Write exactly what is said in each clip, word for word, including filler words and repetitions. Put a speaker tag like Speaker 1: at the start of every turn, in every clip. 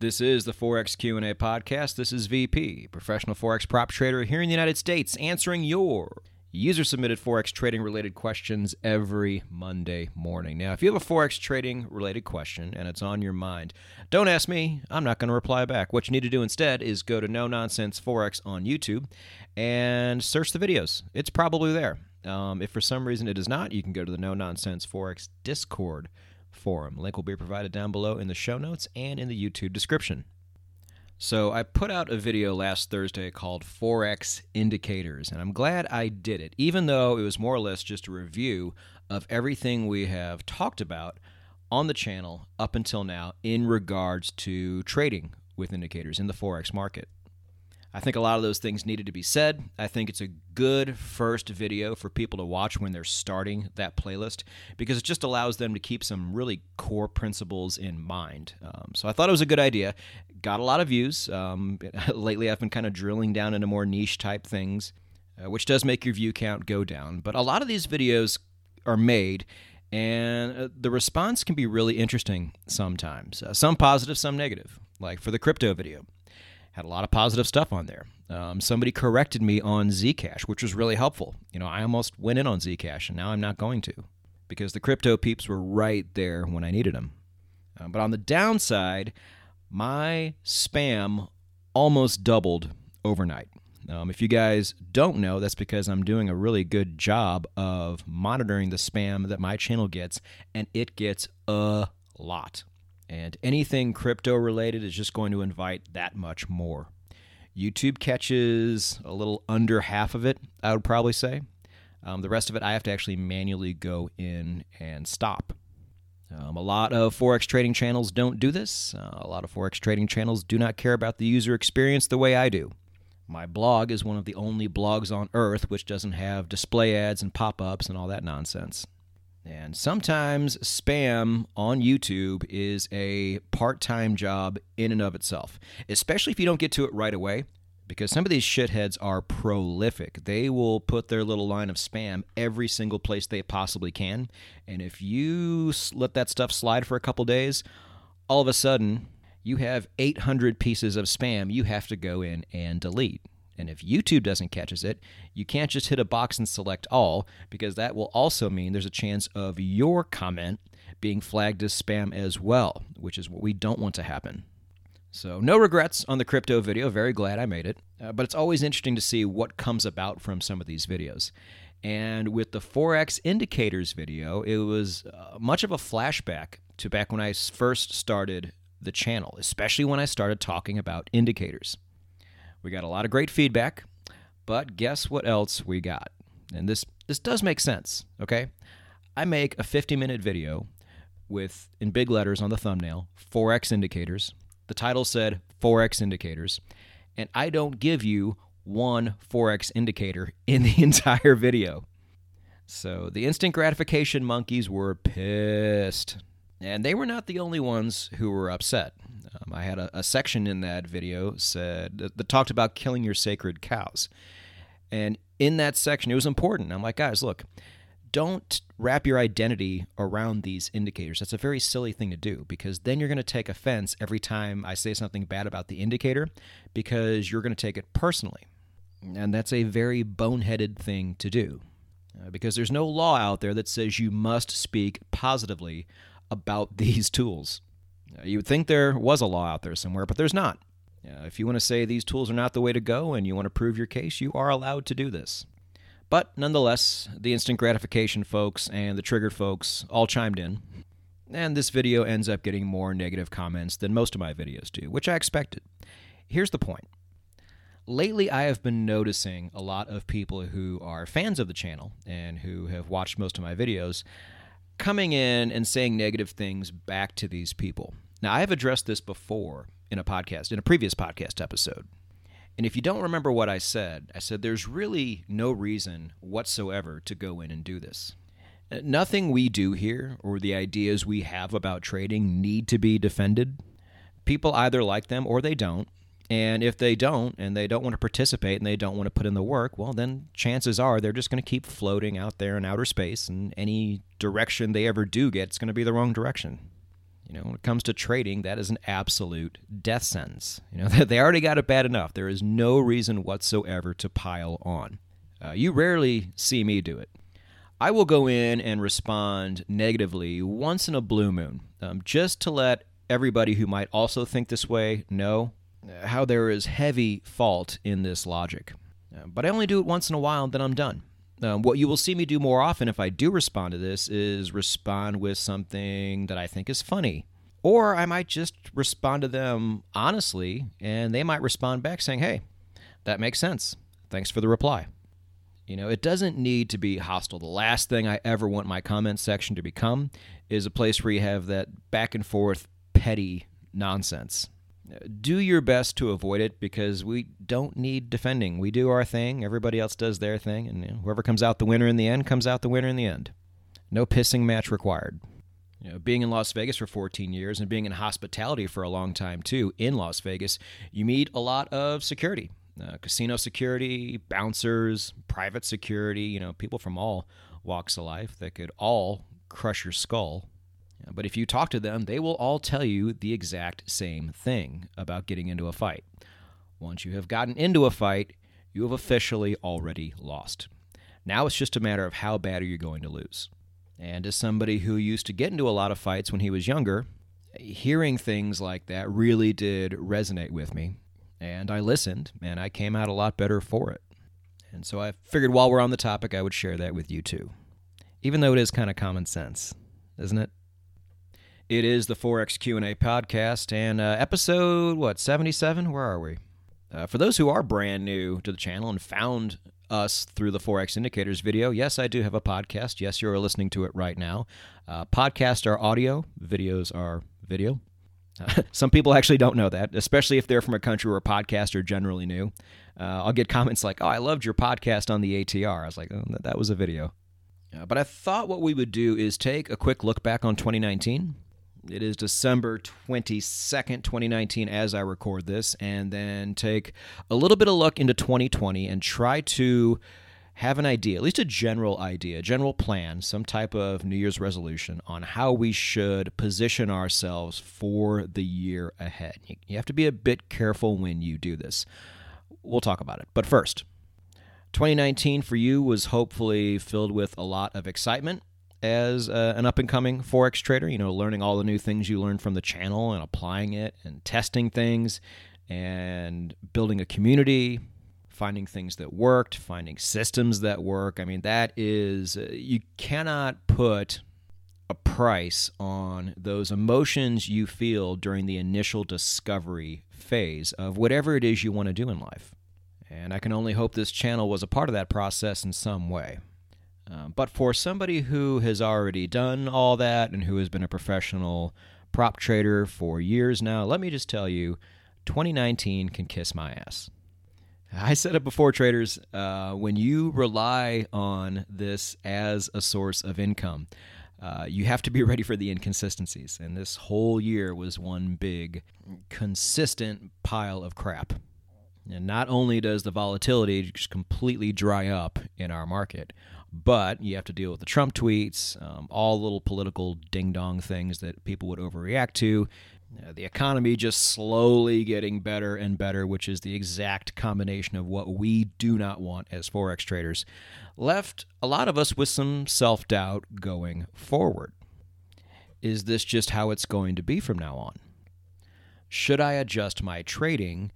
Speaker 1: This is the Forex Q and A podcast. This is V P, professional Forex prop trader here in the United States, answering your user-submitted Forex trading-related questions every Monday morning. Now, if you have a Forex trading-related question and it's on your mind, don't ask me. I'm not going to reply back. What you need to do instead is go to No Nonsense Forex on YouTube and search the videos. It's probably there. Um, if for some reason it is not, you can go to the No Nonsense Forex Discord forum. Link will be provided down below in the show notes and in the YouTube description. So I put out a video last Thursday called Forex Indicators, and I'm glad I did it, even though it was more or less just a review of everything we have talked about on the channel up until now in regards to trading with indicators in the Forex market. I think a lot of those things needed to be said. I think it's a good first video for people to watch when they're starting that playlist because it just allows them to keep some really core principles in mind. Um, so I thought it was a good idea. Got a lot of views. Um, lately, I've been kind of drilling down into more niche type things, uh, which does make your view count go down. But a lot of these videos are made, and uh, the response can be really interesting sometimes. Uh, some positive, some negative, like for the crypto video. Had a lot of positive stuff on there. Um, somebody corrected me on Zcash, which was really helpful. You know, I almost went in on Zcash, and now I'm not going to because the crypto peeps were right there when I needed them. Um, but on the downside, my spam almost doubled overnight. Um, if you guys don't know, that's because I'm doing a really good job of monitoring the spam that my channel gets, and it gets a lot. And anything crypto-related is just going to invite that much more. YouTube catches a little under half of it, I would probably say. Um, the rest of it, I have to actually manually go in and stop. Um, a lot of Forex trading channels don't do this. Uh, a lot of Forex trading channels do not care about the user experience the way I do. My blog is one of the only blogs on earth which doesn't have display ads and pop-ups and all that nonsense. And sometimes spam on YouTube is a part-time job in and of itself, especially if you don't get to it right away, because some of these shitheads are prolific. They will put their little line of spam every single place they possibly can, and if you let that stuff slide for a couple days, all of a sudden you have eight hundred pieces of spam you have to go in and delete. And if YouTube doesn't catches it, you can't just hit a box and select all, because that will also mean there's a chance of your comment being flagged as spam as well, which is what we don't want to happen. So no regrets on the crypto video. Very glad I made it. Uh, but it's always interesting to see what comes about from some of these videos. And with the Forex Indicators video, it was uh, much of a flashback to back when I first started the channel, especially when I started talking about indicators. We got a lot of great feedback, but guess what else we got? And this this does make sense, okay? I make a fifty-minute video with, in big letters on the thumbnail, Forex Indicators. The title said Forex Indicators, and I don't give you one Forex indicator in the entire video. So the instant gratification monkeys were pissed, and they were not the only ones who were upset. Um, I had a, a section in that video said that, that talked about killing your sacred cows. And in that section, it was important. I'm like, guys, look, don't wrap your identity around these indicators. That's a very silly thing to do, because then you're going to take offense every time I say something bad about the indicator, because you're going to take it personally. And that's a very boneheaded thing to do, uh, because there's no law out there that says you must speak positively about these tools. You would think there was a law out there somewhere, but there's not. Uh, if you want to say these tools are not the way to go and you want to prove your case, you are allowed to do this. But nonetheless, the instant gratification folks and the triggered folks all chimed in, and this video ends up getting more negative comments than most of my videos do, which I expected. Here's the point. Lately, I have been noticing a lot of people who are fans of the channel and who have watched most of my videos coming in and saying negative things back to these people. Now, I have addressed this before in a podcast, in a previous podcast episode. And if you don't remember what I said, I said there's really no reason whatsoever to go in and do this. Nothing we do here or the ideas we have about trading need to be defended. People either like them or they don't. And if they don't, and they don't want to participate, and they don't want to put in the work, well, then chances are they're just going to keep floating out there in outer space, and any direction they ever do get, it's going to be the wrong direction. You know, when it comes to trading, that is an absolute death sentence. You know, they already got it bad enough. There is no reason whatsoever to pile on. Uh, you rarely see me do it. I will go in and respond negatively once in a blue moon, um, just to let everybody who might also think this way know how there is heavy fault in this logic. Uh, but I only do it once in a while, and then I'm done. Um, what you will see me do more often if I do respond to this is respond with something that I think is funny. Or I might just respond to them honestly, and they might respond back saying, hey, that makes sense. Thanks for the reply. You know, it doesn't need to be hostile. The last thing I ever want my comment section to become is a place where you have that back and forth petty nonsense. Do your best to avoid it because we don't need defending. We do our thing, everybody else does their thing, and you know, whoever comes out the winner in the end comes out the winner in the end. No pissing match required. You know, being in Las Vegas for fourteen years and being in hospitality for a long time too in Las Vegas, you meet a lot of security. Uh, casino security, bouncers, private security, you know, people from all walks of life that could all crush your skull. But if you talk to them, they will all tell you the exact same thing about getting into a fight. Once you have gotten into a fight, you have officially already lost. Now it's just a matter of how bad are you going to lose. And as somebody who used to get into a lot of fights when he was younger, hearing things like that really did resonate with me. And I listened, and I came out a lot better for it. And so I figured while we're on the topic, I would share that with you too. Even though it is kind of common sense, isn't it? It is the Forex Q and A podcast, and uh, episode, what, seventy-seven? Where are we? Uh, for those who are brand new to the channel and found us through the Forex Indicators video, yes, I do have a podcast. Yes, you're listening to it right now. Uh, podcasts are audio. Videos are video. Uh, some people actually don't know that, especially if they're from a country where podcasts are generally new. Uh, I'll get comments like, oh, I loved your podcast on the A T R. I was like, oh, that was a video. Uh, but I thought what we would do is take a quick look back on twenty nineteen. It is December twenty-second, twenty nineteen as I record this, and then take a little bit of look into twenty twenty and try to have an idea, at least a general idea, a general plan, some type of New Year's resolution on how we should position ourselves for the year ahead. You have to be a bit careful when you do this. We'll talk about it. But first, twenty nineteen for you was hopefully filled with a lot of excitement as uh, an up-and-coming Forex trader, you know, learning all the new things you learned from the channel and applying it and testing things and building a community, finding things that worked, finding systems that work. I mean, that is, uh, you cannot put a price on those emotions you feel during the initial discovery phase of whatever it is you want to do in life. And I can only hope this channel was a part of that process in some way. Uh, but for somebody who has already done all that and who has been a professional prop trader for years now, let me just tell you, twenty nineteen can kiss my ass. I said it before, traders, uh, when you rely on this as a source of income, uh, you have to be ready for the inconsistencies. And this whole year was one big, consistent pile of crap. And not only does the volatility just completely dry up in our market, but you have to deal with the Trump tweets, um, all little political ding-dong things that people would overreact to, uh, the economy just slowly getting better and better, which is the exact combination of what we do not want as Forex traders, left a lot of us with some self-doubt going forward. Is this just how it's going to be from now on? Should I adjust my trading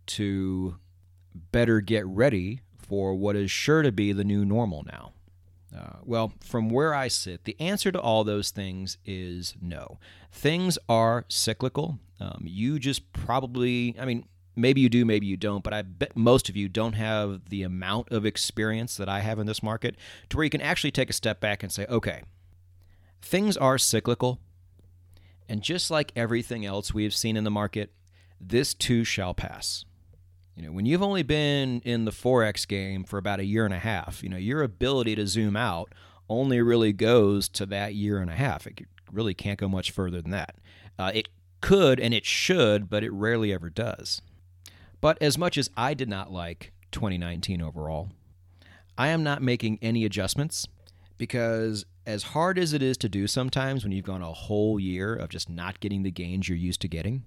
Speaker 1: to better get ready for what is sure to be the new normal now? Uh, well, from where I sit, the answer to all those things is no. Things are cyclical. Um, you just probably, I mean, maybe you do, maybe you don't, but I bet most of you don't have the amount of experience that I have in this market to where you can actually take a step back and say, okay, things are cyclical, and just like everything else we have seen in the market, this too shall pass. You know, when you've only been in the Forex game for about a year and a half, you know, your ability to zoom out only really goes to that year and a half. It really can't go much further than that. Uh, it could and it should, but it rarely ever does. But as much as I did not like twenty nineteen overall, I am not making any adjustments Because as hard as it is to do sometimes when you've gone a whole year of just not getting the gains you're used to getting,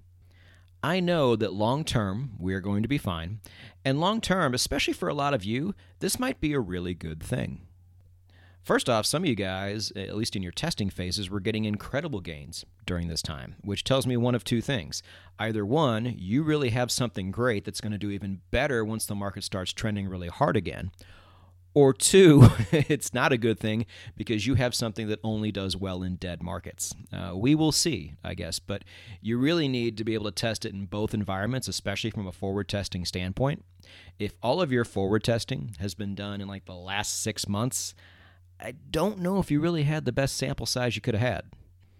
Speaker 1: I know that long term we're going to be fine. And long term, especially for a lot of you, this might be a really good thing. First off, some of you guys, at least in your testing phases, were getting incredible gains during this time, which tells me one of two things. Either one, you really have something great that's going to do even better once the market starts trending really hard again. Or two, it's not a good thing because you have something that only does well in dead markets. Uh, we will see, I guess, but you really need to be able to test it in both environments, especially from a forward testing standpoint. If all of your forward testing has been done in like the last six months, I don't know if you really had the best sample size you could have had.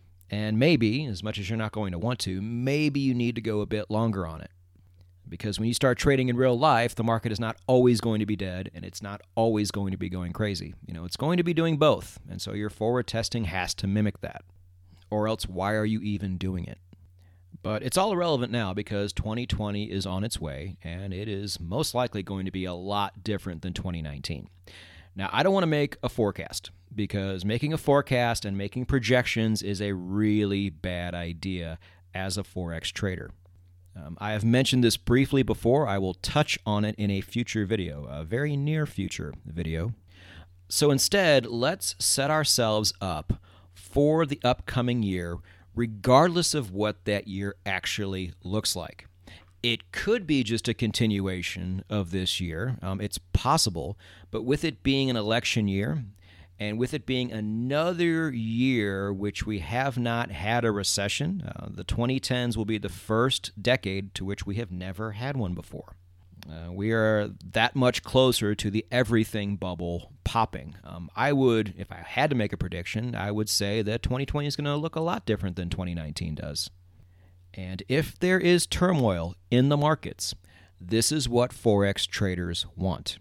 Speaker 1: And maybe, as much as you're not going to want to, maybe you need to go a bit longer on it. Because when you start trading in real life, the market is not always going to be dead, and it's not always going to be going crazy. You know, it's going to be doing both, and so your forward testing has to mimic that. Or else, why are you even doing it? But it's all irrelevant now because twenty twenty is on its way, and it is most likely going to be a lot different than twenty nineteen. Now, I don't want to make a forecast, because making a forecast and making projections is a really bad idea as a Forex trader. Um, I have mentioned this briefly before. I will touch on it in a future video, a very near future video. So instead, let's set ourselves up for the upcoming year, regardless of what that year actually looks like. It could be just a continuation of this year. Um, it's possible, but with it being an election year, and with it being another year which we have not had a recession, uh, the twenty tens will be the first decade to which we have never had one before. Uh, we are that much closer to the everything bubble popping. Um, I would, if I had to make a prediction, I would say that twenty twenty is going to look a lot different than twenty nineteen does. And if there is turmoil in the markets, this is what Forex traders want.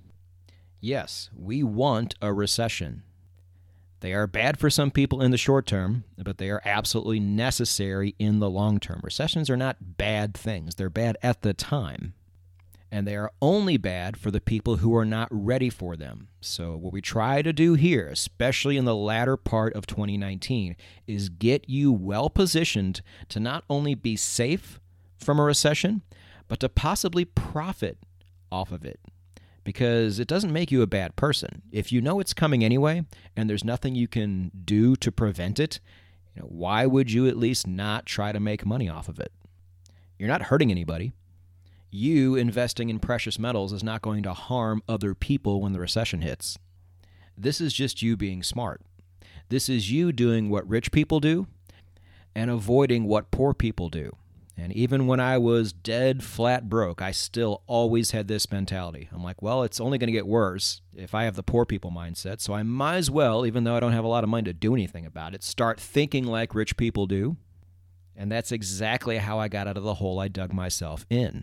Speaker 1: Yes, we want a recession. They are bad for some people in the short term, but they are absolutely necessary in the long term. Recessions are not bad things. They're bad at the time. And they are only bad for the people who are not ready for them. So what we try to do here, especially in the latter part of twenty nineteen, is get you well positioned to not only be safe from a recession, but to possibly profit off of it. Because it doesn't make you a bad person. If you know it's coming anyway, and there's nothing you can do to prevent it, you know, why would you at least not try to make money off of it? You're not hurting anybody. You investing in precious metals is not going to harm other people when the recession hits. This is just you being smart. This is you doing what rich people do and avoiding what poor people do. And even when I was dead flat broke, I still always had this mentality. I'm like, well, it's only going to get worse if I have the poor people mindset, so I might as well, even though I don't have a lot of money to do anything about it, start thinking like rich people do. And that's exactly how I got out of the hole I dug myself in.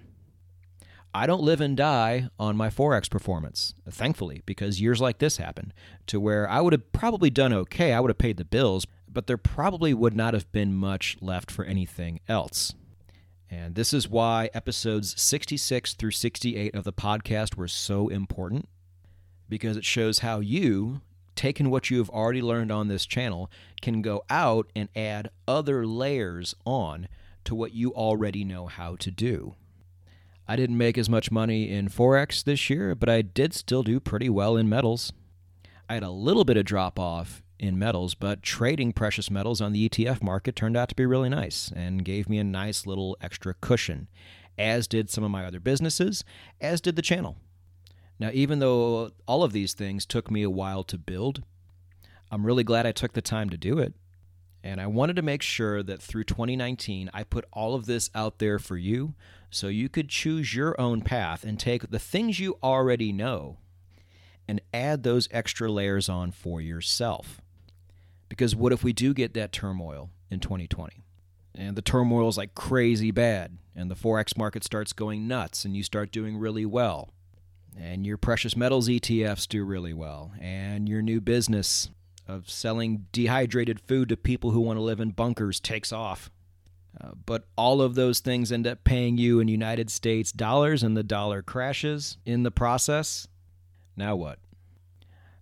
Speaker 1: I don't live and die on my Forex performance, thankfully, because years like this happen, to where I would have probably done okay, I would have paid the bills, but there probably would not have been much left for anything else. And this is why episodes sixty-six through sixty-eight of the podcast were so important, because it shows how you, taking what you have already learned on this channel, can go out and add other layers on to what you already know how to do. I didn't make as much money in Forex this year, but I did still do pretty well in metals. I had a little bit of drop-off in metals, but trading precious metals on the E T F market turned out to be really nice and gave me a nice little extra cushion, as did some of my other businesses, as did the channel. Now, even though all of these things took me a while to build, I'm really glad I took the time to do it. And I wanted to make sure that through twenty nineteen, I put all of this out there for you so you could choose your own path and take the things you already know and add those extra layers on for yourself. Because what if we do get that turmoil in twenty twenty? And the turmoil is like crazy bad, and the Forex market starts going nuts, and you start doing really well. And your precious metals E T Fs do really well, and your new business of selling dehydrated food to people who want to live in bunkers takes off. Uh, but all of those things end up paying you in United States dollars, and the dollar crashes in the process. Now what?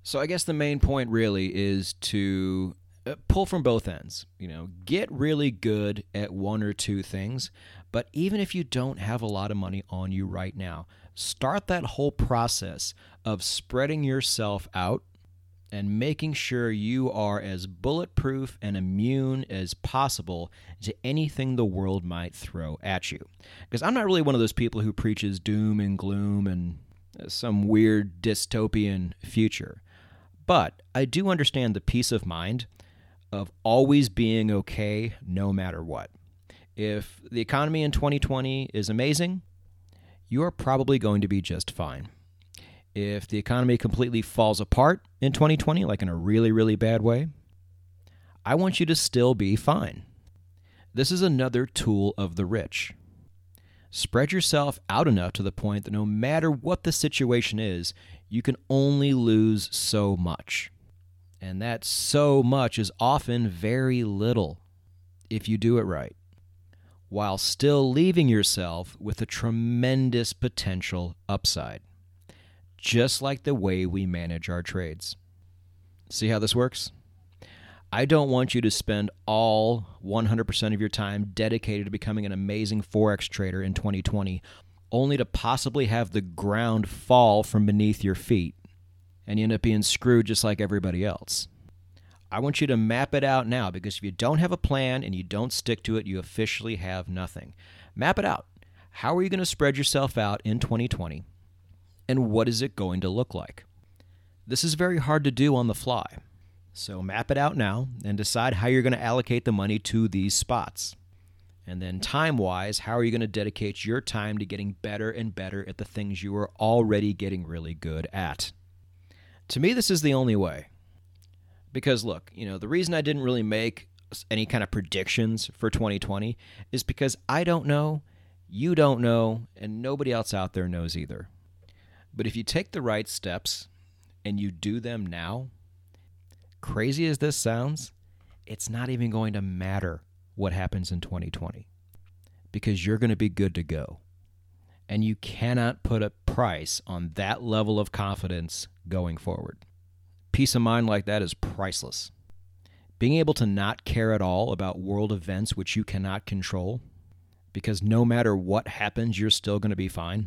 Speaker 1: So I guess the main point really is to uh, pull from both ends. You know, get really good at one or two things, but even if you don't have a lot of money on you right now, start that whole process of spreading yourself out and making sure you are as bulletproof and immune as possible to anything the world might throw at you. Because I'm not really one of those people who preaches doom and gloom and some weird dystopian future. But I do understand the peace of mind of always being okay no matter what. If the economy in twenty twenty is amazing, you are probably going to be just fine. If the economy completely falls apart in twenty twenty, like in a really, really bad way, I want you to still be fine. This is another tool of the rich. Spread yourself out enough to the point that no matter what the situation is, you can only lose so much. And that so much is often very little if you do it right, while still leaving yourself with a tremendous potential upside. Just like the way we manage our trades. See how this works? I don't want you to spend all one hundred percent of your time dedicated to becoming an amazing Forex trader in twenty twenty, only to possibly have the ground fall from beneath your feet, and you end up being screwed just like everybody else. I want you to map it out now, because if you don't have a plan and you don't stick to it, you officially have nothing. Map it out. How are you going to spread yourself out in twenty twenty? And what is it going to look like? This is very hard to do on the fly. So map it out now and decide how you're going to allocate the money to these spots. And then time-wise, how are you going to dedicate your time to getting better and better at the things you are already getting really good at? To me, this is the only way. Because look, you know, the reason I didn't really make any kind of predictions for twenty twenty is because I don't know, you don't know, and nobody else out there knows either. But if you take the right steps and you do them now, crazy as this sounds, it's not even going to matter what happens in twenty twenty, because you're going to be good to go. And you cannot put a price on that level of confidence going forward. Peace of mind like that is priceless. Being able to not care at all about world events which you cannot control, because no matter what happens, you're still going to be fine.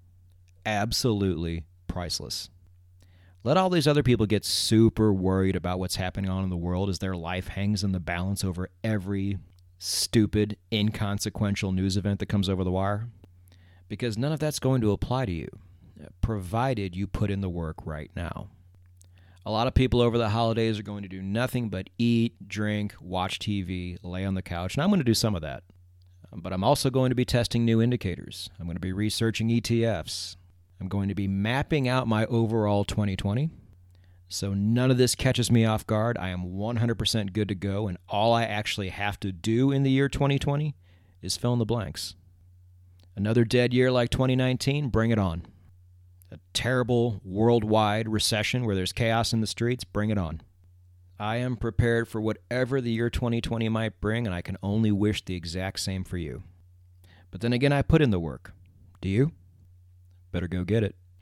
Speaker 1: Absolutely priceless. Let all these other people get super worried about what's happening on in the world as their life hangs in the balance over every stupid, inconsequential news event that comes over the wire, because none of that's going to apply to you, provided you put in the work right now. A lot of people over the holidays are going to do nothing but eat, drink, watch T V, lay on the couch, and I'm going to do some of that. But I'm also going to be testing new indicators. I'm going to be researching E T Fs. I'm going to be mapping out my overall twenty twenty, so none of this catches me off guard. I am one hundred percent good to go, and all I actually have to do in the year twenty twenty is fill in the blanks. Another dead year like twenty nineteen, bring it on. A terrible worldwide recession where there's chaos in the streets, bring it on. I am prepared for whatever the year twenty twenty might bring, and I can only wish the exact same for you. But then again, I put in the work. Do you? Better go get it.